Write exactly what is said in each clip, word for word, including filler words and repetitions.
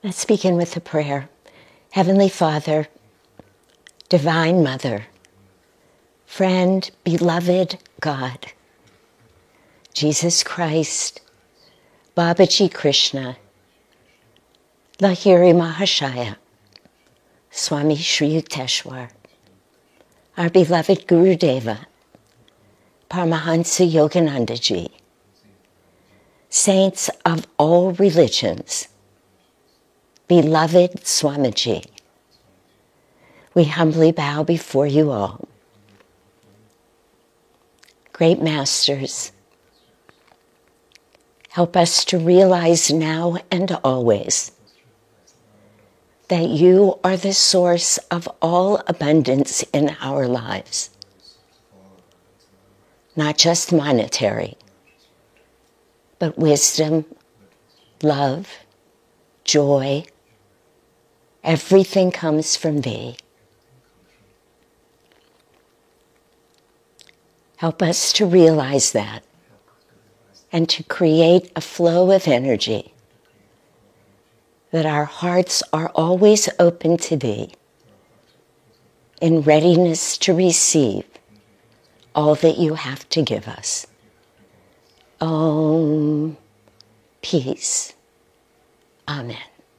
Let's begin with a prayer. Heavenly Father, Divine Mother, friend, beloved God, Jesus Christ, Babaji Krishna, Lahiri Mahashaya, Swami Shri Yukteswar, our beloved Guru Deva, Paramahansa Yoganandaji, saints of all religions, beloved Swamiji, we humbly bow before you all. Great Masters, help us to realize now and always that you are the source of all abundance in our lives, not just monetary, but wisdom, love, joy. Everything comes from thee. Help us to realize that and to create a flow of energy, that our hearts are always open to thee, in readiness to receive all that you have to give us. Om, peace. Amen.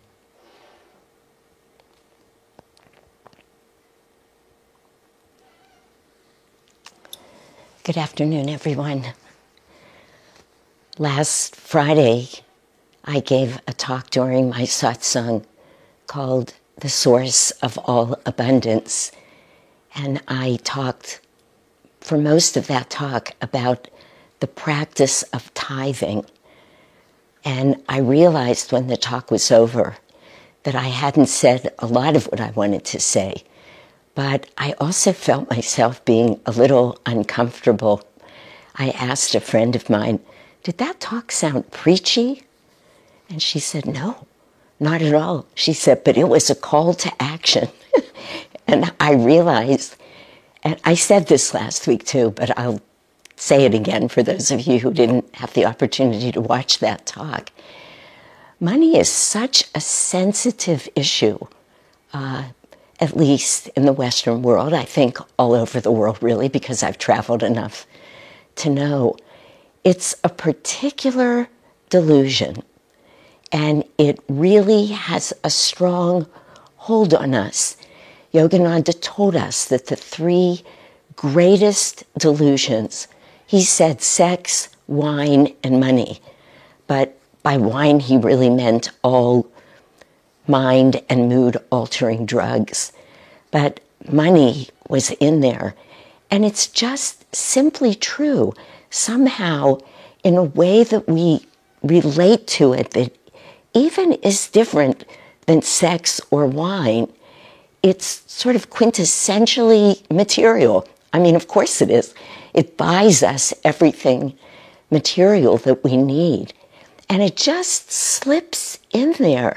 Good afternoon, everyone. Last Friday, I gave a talk during my satsang called The Source of All Abundance. And I talked for most of that talk about the practice of tithing. And I realized when the talk was over that I hadn't said a lot of what I wanted to say. But I also felt myself being a little uncomfortable. I asked a friend of mine, did that talk sound preachy? And she said, no, not at all. She said, but it was a call to action. And I realized, and I said this last week too, but I'll say it again for those of you who didn't have the opportunity to watch that talk. Money is such a sensitive issue, uh, at least in the Western world. I think all over the world, really, because I've traveled enough to know. It's a particular delusion, and it really has a strong hold on us. Yogananda told us that the three greatest delusions, he said sex, wine, and money. But by wine, he really meant all mind and mood altering drugs. But money was in there. And it's just simply true. Somehow, in a way that we relate to it that even is different than sex or wine, it's sort of quintessentially material. I mean, of course it is. It buys us everything material that we need. And it just slips in there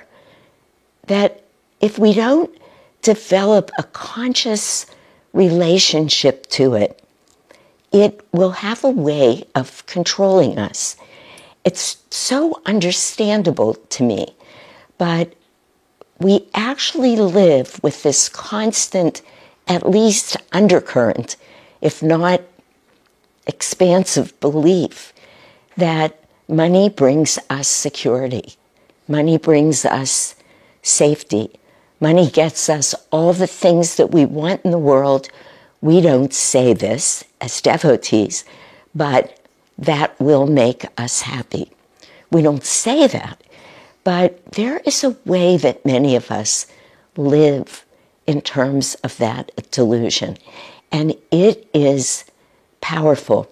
that if we don't develop a conscious relationship to it, it will have a way of controlling us. It's so understandable to me, but we actually live with this constant, at least undercurrent, if not expansive belief, that money brings us security. Money brings us safety. Money gets us all the things that we want in the world. We don't say this as devotees, but that will make us happy. We don't say that, but there is a way that many of us live in terms of that delusion, and it is powerful.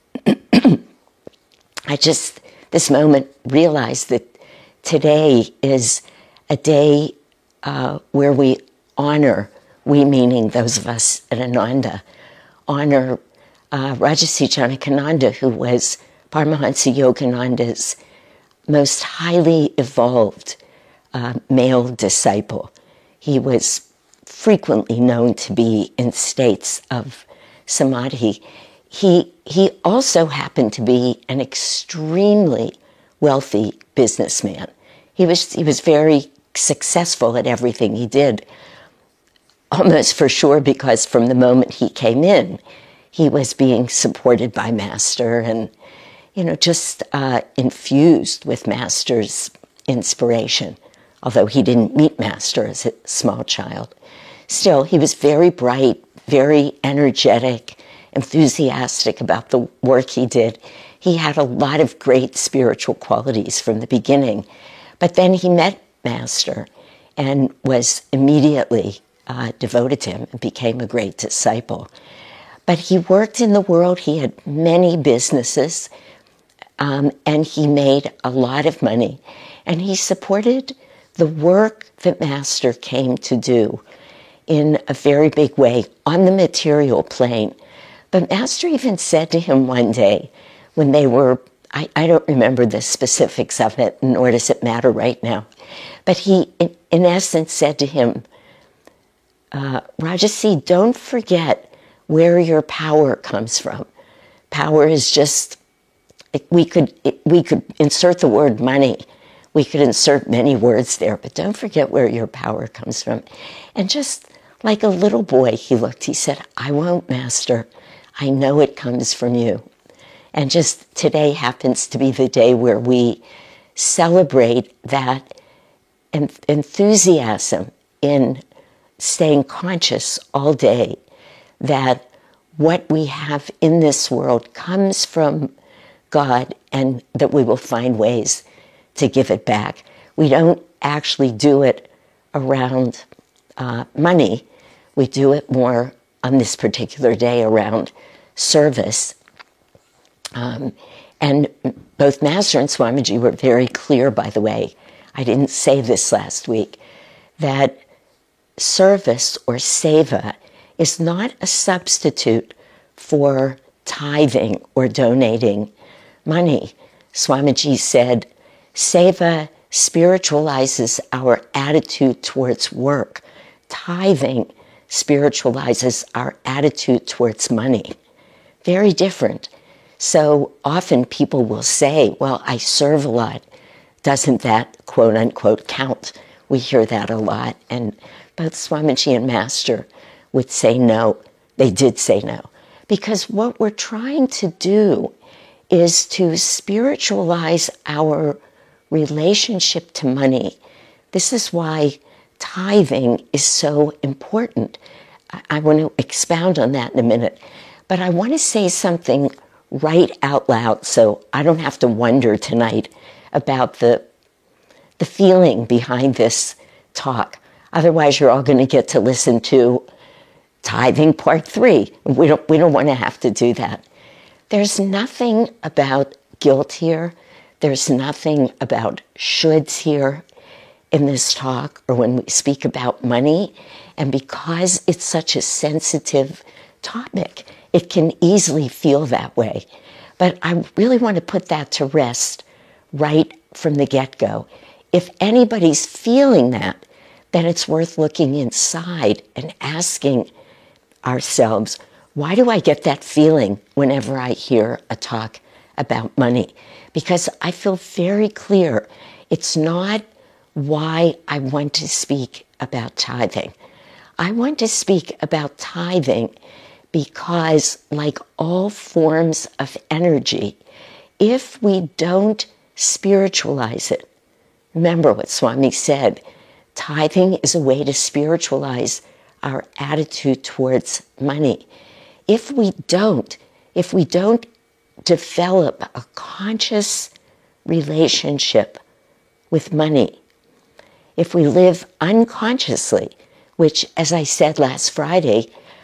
I just, this moment, realized that today is a day uh, where we honor, we meaning those of us at Ananda, honor uh, Rajarsi Janakananda, who was Paramahansa Yogananda's most highly evolved uh, male disciple. He was frequently known to be in states of samadhi. He, he also happened to be an extremely wealthy businessman. He was, he was very successful at everything he did. Almost for sure, because from the moment he came in, he was being supported by Master and, you know, just uh, infused with Master's inspiration. Although he didn't meet Master as a small child. Still, he was very bright, very energetic, enthusiastic about the work he did. He had a lot of great spiritual qualities from the beginning. But then he met Master and was immediately Uh, devoted to him and became a great disciple. But he worked in the world. He had many businesses, um, and he made a lot of money. And he supported the work that Master came to do in a very big way on the material plane. But Master even said to him one day when they were, I, I don't remember the specifics of it, nor does it matter right now, but he, in, in essence, said to him, Uh, Rajasi, don't forget where your power comes from. Power is just, we could we could insert the word money. We could insert many words there, but don't forget where your power comes from. And just like a little boy, he looked, he said, I won't, Master. I know it comes from you. And just today happens to be the day where we celebrate that enthusiasm in staying conscious all day that what we have in this world comes from God and that we will find ways to give it back. We don't actually do it around uh, money. We do it more on this particular day around service. Um, and both Master and Swamiji were very clear, by the way, I didn't say this last week, that service or seva is not a substitute for tithing or donating money. Swamiji said, seva spiritualizes our attitude towards work. Tithing spiritualizes our attitude towards money. Very different. So often people will say, well, I serve a lot. Doesn't that, quote unquote, count? We hear that a lot. And both Swamiji and Master would say no. They did say no. Because what we're trying to do is to spiritualize our relationship to money. This is why tithing is so important. I, I want to expound on that in a minute. But I want to say something right out loud so I don't have to wonder tonight about the, the feeling behind this talk. Otherwise, you're all going to get to listen to tithing part three. We don't, we don't want to have to do that. There's nothing about guilt here. There's nothing about shoulds here in this talk or when we speak about money. And because it's such a sensitive topic, it can easily feel that way. But I really want to put that to rest right from the get-go. If anybody's feeling that, then it's worth looking inside and asking ourselves, why do I get that feeling whenever I hear a talk about money? Because I feel very clear it's not why I want to speak about tithing. I want to speak about tithing because, like all forms of energy, if we don't spiritualize it, remember what Swami said, tithing is a way to spiritualize our attitude towards money. If we don't, if we don't develop a conscious relationship with money, if we live unconsciously, which, as I said last Friday,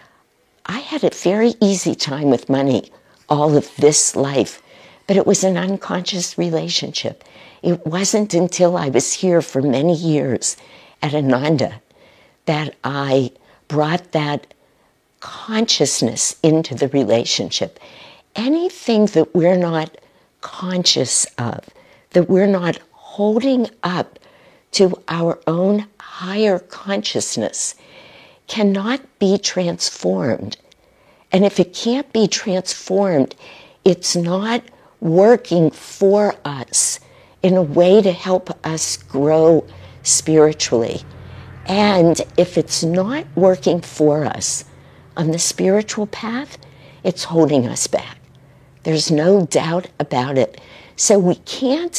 I had a very easy time with money all of this life, but it was an unconscious relationship. It wasn't until I was here for many years at Ananda that I brought that consciousness into the relationship. Anything that we're not conscious of, that we're not holding up to our own higher consciousness, cannot be transformed. And if it can't be transformed, it's not working for us in a way to help us grow spiritually. And if it's not working for us on the spiritual path, it's holding us back. There's no doubt about it. So we can't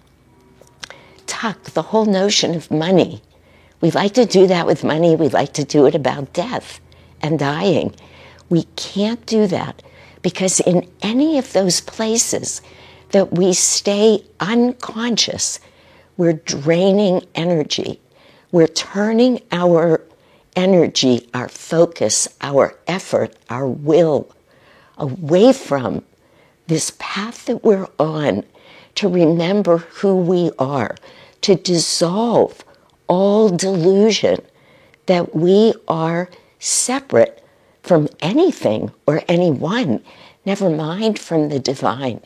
tuck the whole notion of money. We like to do that with money. We like to do it about death and dying. We can't do that, because in any of those places that we stay unconscious, we're draining energy. We're turning our energy, our focus, our effort, our will away from this path that we're on, to remember who we are, to dissolve all delusion that we are separate from anything or anyone, never mind from the divine.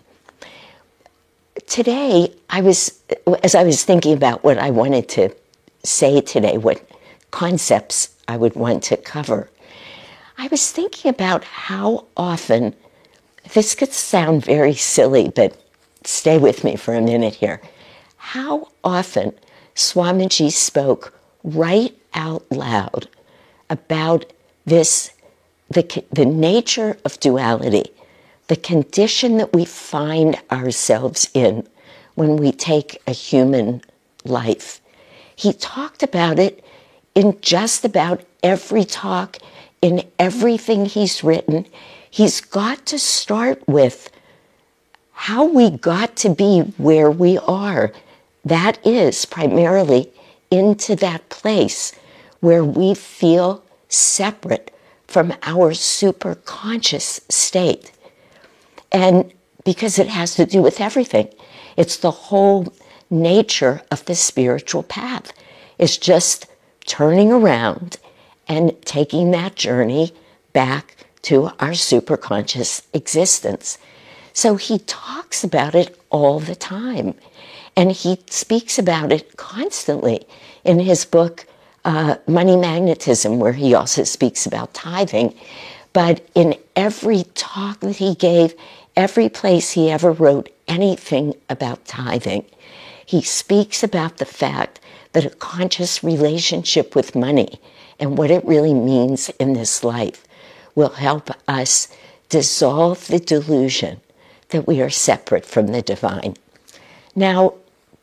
Today, I was, as I was thinking about what I wanted to say today, what concepts I would want to cover, I was thinking about how often, this could sound very silly, but stay with me for a minute here, how often Swamiji spoke right out loud about this, the, the nature of duality, the condition that we find ourselves in when we take a human life. He talked about it in just about every talk, in everything he's written. He's got to start with how we got to be where we are. That is primarily into that place where we feel separate from our superconscious state. And because it has to do with everything. It's the whole nature of the spiritual path. It's just turning around and taking that journey back to our superconscious existence. So he talks about it all the time. And he speaks about it constantly in his book, uh, Money Magnetism, where he also speaks about tithing. But in every talk that he gave, every place he ever wrote anything about tithing, he speaks about the fact that a conscious relationship with money and what it really means in this life will help us dissolve the delusion that we are separate from the divine. Now,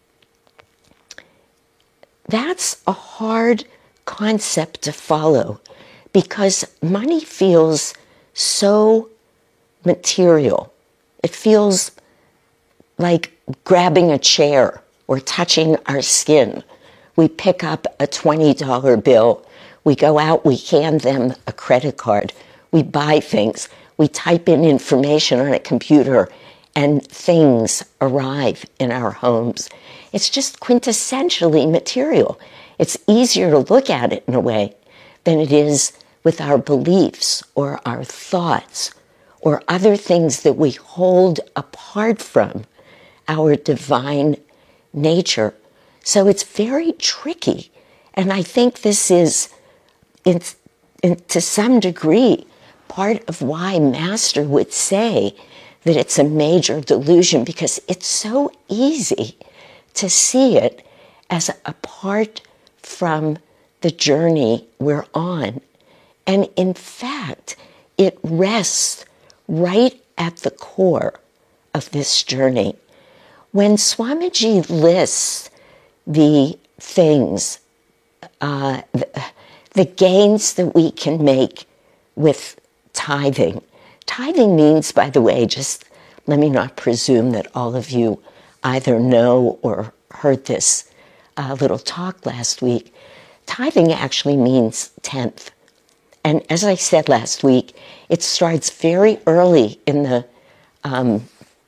that's a hard concept to follow because money feels so material. It feels like grabbing a chair or touching our skin. We pick up a twenty dollar bill. We go out, we hand them a credit card. We buy things. We type in information on a computer and things arrive in our homes. It's just quintessentially material. It's easier to look at it in a way than it is with our beliefs or our thoughts or other things that we hold apart from our divine nature. So it's very tricky. And I think this is, in, in, to some degree, part of why Master would say that it's a major delusion, because it's so easy to see it as apart from the journey we're on. And in fact, it rests right at the core of this journey. When Swamiji lists the things, uh, the, the gains that we can make with tithing. Tithing means, by the way, just let me not presume that all of you either know or heard this uh, little talk last week. Tithing actually means tenth. And as I said last week, it starts very early in the um,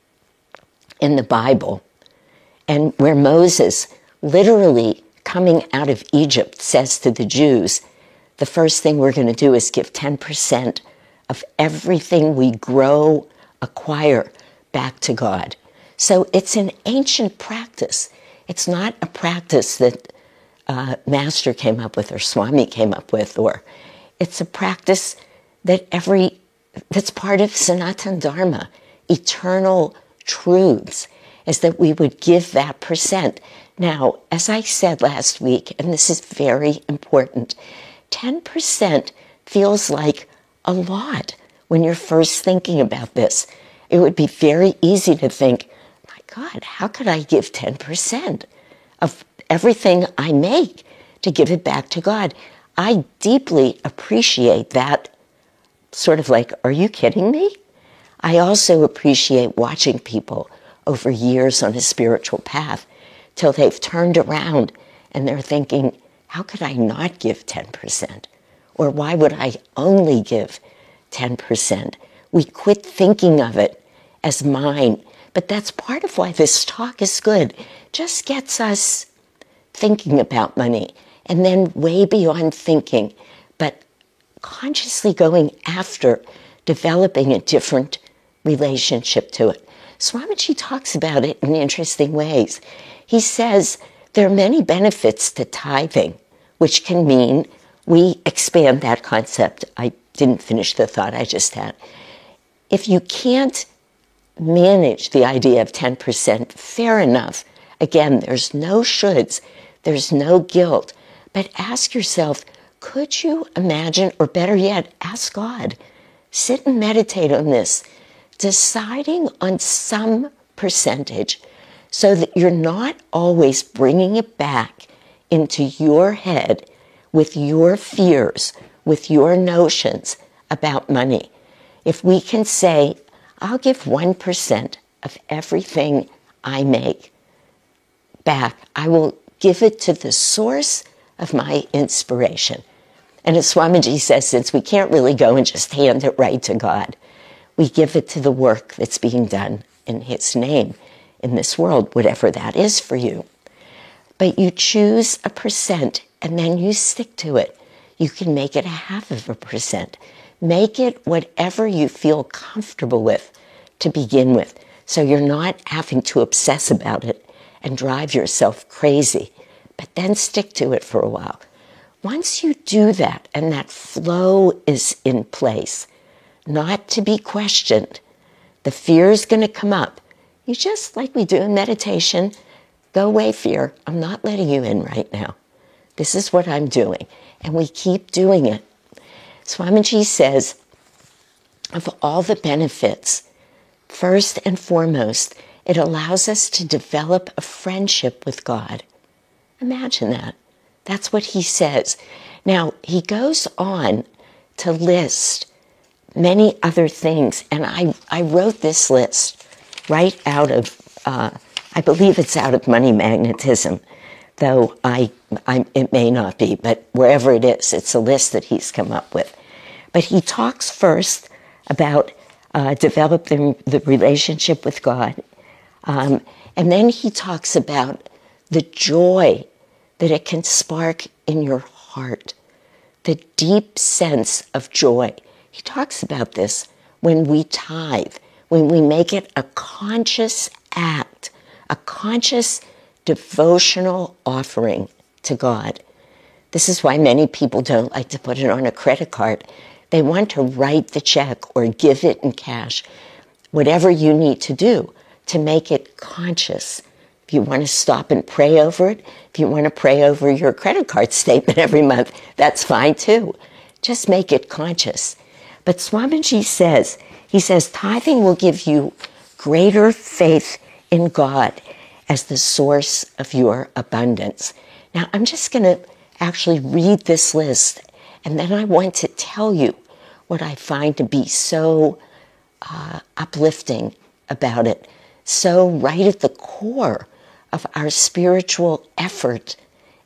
in the Bible, and where Moses, literally coming out of Egypt, says to the Jews, the first thing we're going to do is give ten percent of everything we grow, acquire, back to God. So it's an ancient practice. It's not a practice that uh, Master came up with or Swami came up with, or it's a practice that every, that's part of Sanatana Dharma, eternal truths, is that we would give that percent. Now, as I said last week, and this is very important, ten percent feels like a lot when you're first thinking about this. It would be very easy to think, my God, how could I give ten percent of everything I make to give it back to God? I deeply appreciate that sort of like, are you kidding me? I also appreciate watching people over years on a spiritual path till they've turned around and they're thinking, how could I not give ten percent? Or why would I only give ten percent? We quit thinking of it as mine. But that's part of why this talk is good. Just gets us thinking about money, and then way beyond thinking, but consciously going after developing a different relationship to it. Swamiji talks about it in interesting ways. He says there are many benefits to tithing, which can mean we expand that concept. I didn't finish the thought I just had. If you can't manage the idea of ten percent, fair enough. Again, there's no shoulds, there's no guilt. But ask yourself, could you imagine, or better yet, ask God, sit and meditate on this, deciding on some percentage so that you're not always bringing it back into your head with your fears, with your notions about money. If we can say, I'll give one percent of everything I make back, I will give it to the source of my inspiration. And as Swamiji says, since we can't really go and just hand it right to God, we give it to the work that's being done in His name in this world, whatever that is for you. But you choose a percent and then you stick to it. You can make it a half of a percent. Make it whatever you feel comfortable with to begin with, so you're not having to obsess about it and drive yourself crazy, but then stick to it for a while. Once you do that and that flow is in place, not to be questioned, the fear is going to come up. You just, like we do in meditation, go away, fear. I'm not letting you in right now. This is what I'm doing. And we keep doing it. Swamiji says, of all the benefits, first and foremost, it allows us to develop a friendship with God. Imagine that. That's what he says. Now, he goes on to list many other things, and I, I wrote this list right out of, uh, I believe it's out of Money Magnetism, though I, I, it may not be, but wherever it is, it's a list that he's come up with. But he talks first about uh, developing the relationship with God, um, and then he talks about the joy that it can spark in your heart, the deep sense of joy. He talks about this when we tithe, when we make it a conscious act, a conscious devotional offering to God. This is why many people don't like to put it on a credit card. They want to write the check or give it in cash, whatever you need to do to make it conscious. If you want to stop and pray over it, if you want to pray over your credit card statement every month, that's fine too. Just make it conscious. But Swamiji says, he says, tithing will give you greater faith in God as the source of your abundance. Now, I'm just going to actually read this list, and then I want to tell you what I find to be so uh, uplifting about it, so right at the core of our spiritual effort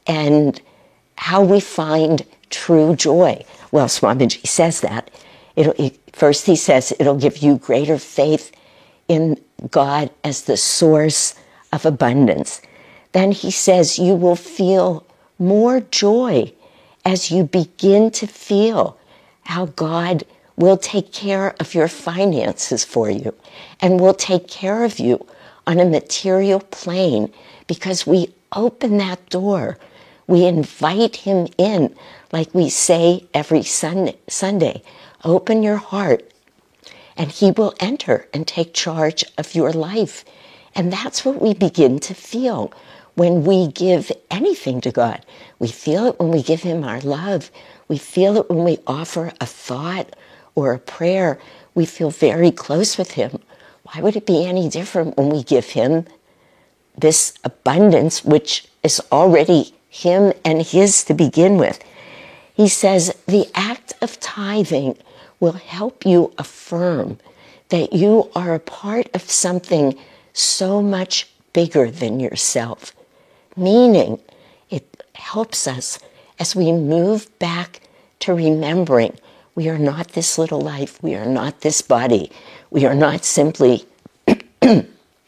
and how we find true joy. Well, Swamiji says that. It'll, it, first he says it'll give you greater faith in God as the source of abundance. Then he says you will feel more joy as you begin to feel how God will take care of your finances for you and will take care of you on a material plane, because we open that door. We invite him in, like we say every Sunday, Sunday, open your heart, and he will enter and take charge of your life. And that's what we begin to feel when we give anything to God. We feel it when we give him our love. We feel it when we offer a thought or a prayer. We feel very close with him. Why would it be any different when we give him this abundance, which is already him and his to begin with? He says, the act of tithing will help you affirm that you are a part of something so much bigger than yourself. Meaning, it helps us as we move back to remembering we are not this little life, we are not this body, we are not simply a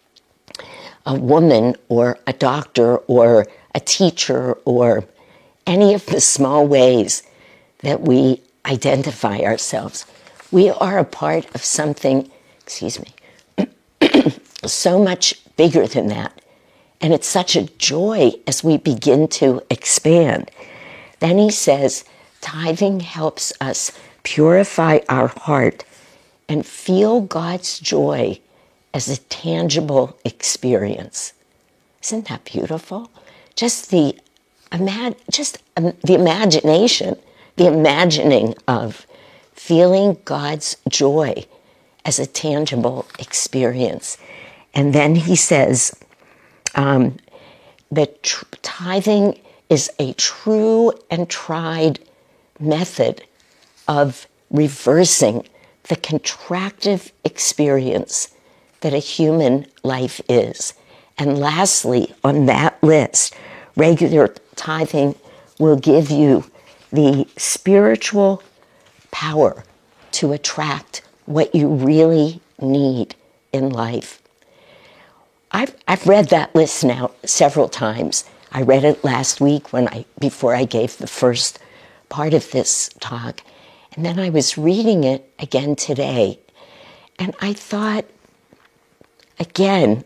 woman or a doctor or a teacher or any of the small ways that we identify ourselves. We are a part of something, excuse me, so much bigger than that. And it's such a joy as we begin to expand. Then he says, tithing helps us purify our heart and feel God's joy as a tangible experience. Isn't that beautiful? Just the, imag- just um, the imagination, the imagining of feeling God's joy as a tangible experience. And then he says um, that tr- tithing is a true and tried method of reversing the contractive experience that a human life is. And lastly, on that list, regular tithing will give you the spiritual power to attract what you really need in life. I've, I've read that list now several times. I read it last week when I before I gave the first part of this talk. And then I was reading it again today. And I thought, again,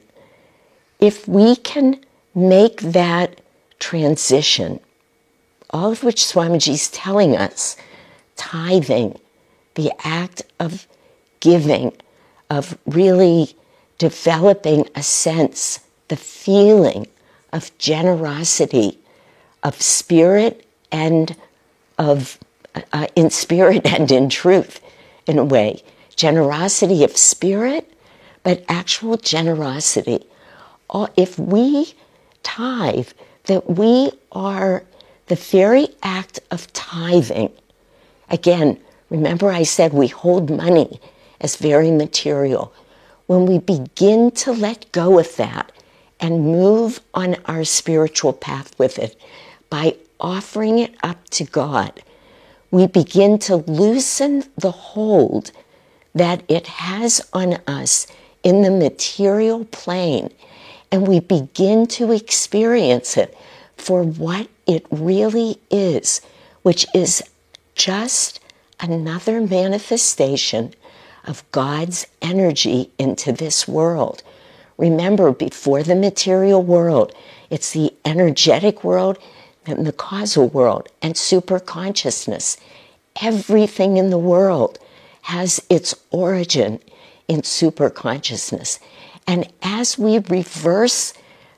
if we can make that transition, all of which Swamiji's telling us, tithing, the act of giving, of really developing a sense, the feeling of generosity, of spirit and of, uh, in spirit and in truth, in a way. Generosity of spirit, but actual generosity. If we tithe, that we are the very act of tithing. Again, remember I said we hold money as very material. When we begin to let go of that and move on our spiritual path with it by offering it up to God, we begin to loosen the hold that it has on us in the material plane, and we begin to experience it for what it really is, which is just another manifestation of God's energy into this world. Remember, before the material world, it's the energetic world and the causal world and super consciousness. Everything in the world has its origin in super consciousness. And as we reverse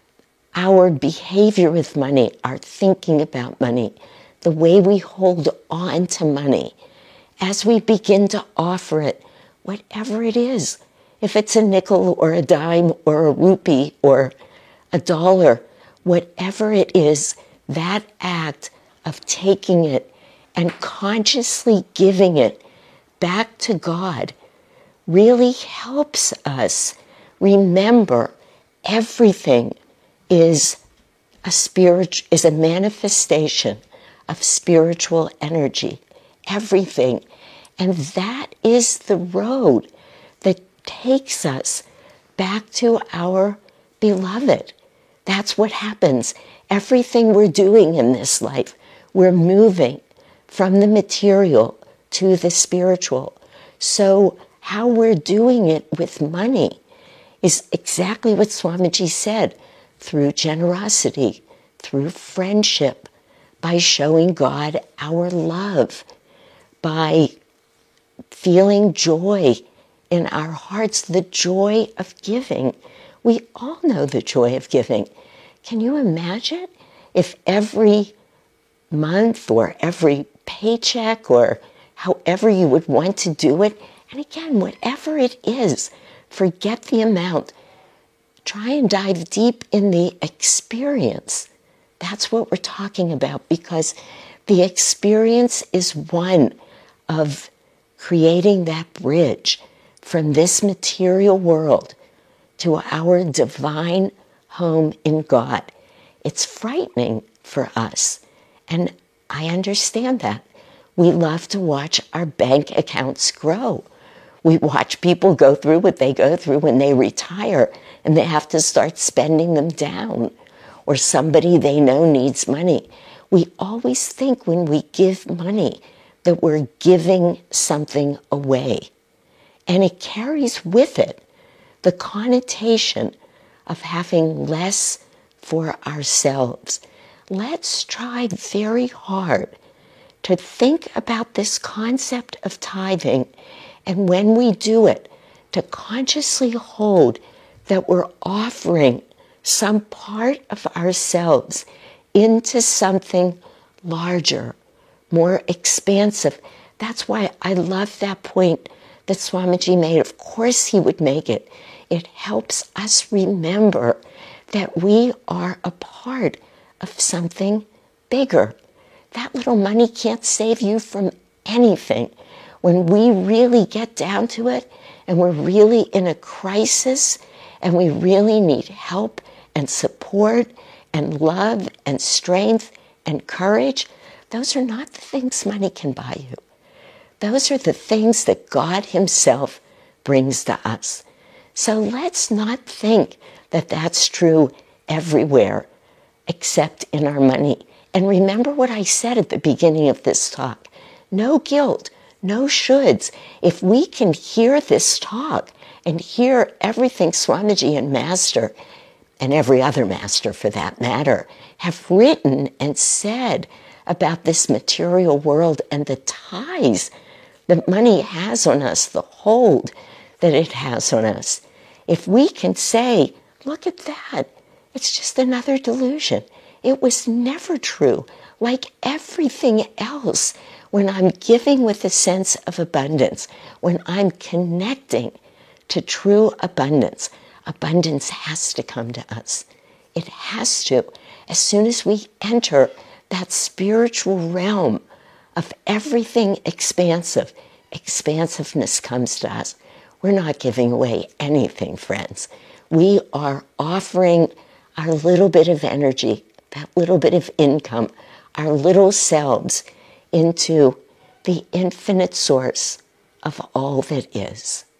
our behavior with money, our thinking about money, the way we hold on to money, as we begin to offer it, whatever it is, if it's a nickel or a dime or a rupee or a dollar, whatever it is, that act of taking it and consciously giving it back to God really helps us remember everything is a spirit, is a manifestation of spiritual energy. Everything. And that is the road that takes us back to our beloved. That's what happens. Everything we're doing in this life, we're moving from the material to the spiritual. So how we're doing it with money is exactly what Swamiji said, through generosity, through friendship, by showing God our love, by feeling joy in our hearts, the joy of giving. We all know the joy of giving. Can you imagine if every month or every paycheck or however you would want to do it, and again, whatever it is, forget the amount. Try and dive deep in the experience. That's what we're talking about, because the experience is one of creating that bridge from this material world to our divine home in God. It's frightening for us, and I understand that. We love to watch our bank accounts grow. We watch people go through what they go through when they retire and they have to start spending them down, or somebody they know needs money. We always think when we give money that we're giving something away. And it carries with it the connotation of having less for ourselves. Let's try very hard to think about this concept of tithing, and when we do it, to consciously hold that we're offering some part of ourselves into something larger, more expansive. That's why I love that point that Swamiji made. Of course he would make it. It helps us remember that we are a part of something bigger. That little money can't save you from anything. When we really get down to it, and we're really in a crisis, and we really need help and support and love and strength and courage, those are not the things money can buy you. Those are the things that God himself brings to us. So let's not think that that's true everywhere except in our money. And remember what I said at the beginning of this talk. No guilt, no shoulds. If we can hear this talk and hear everything Swamiji and Master, and every other master for that matter, have written and said about this material world and the ties that money has on us, the hold that it has on us. If we can say, look at that, it's just another delusion. It was never true. Like everything else, when I'm giving with a sense of abundance, when I'm connecting to true abundance, abundance has to come to us. It has to. As soon as we enter that spiritual realm of everything expansive, expansiveness comes to us. We're not giving away anything, friends. We are offering our little bit of energy, that little bit of income, our little selves into the infinite source of all that is.